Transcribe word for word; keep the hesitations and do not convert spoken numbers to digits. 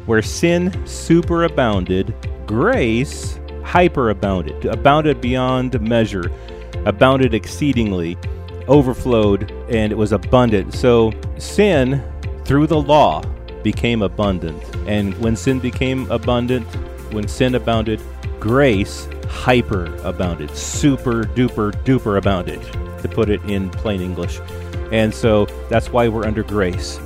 Where sin superabounded, grace hyperabounded, abounded beyond measure, abounded exceedingly, overflowed, and it was abundant. So sin, through the law, became abundant. And when sin became abundant, when sin abounded, grace hyperabounded, super duper duper abounded, to put it in plain English. And so that's why we're under grace.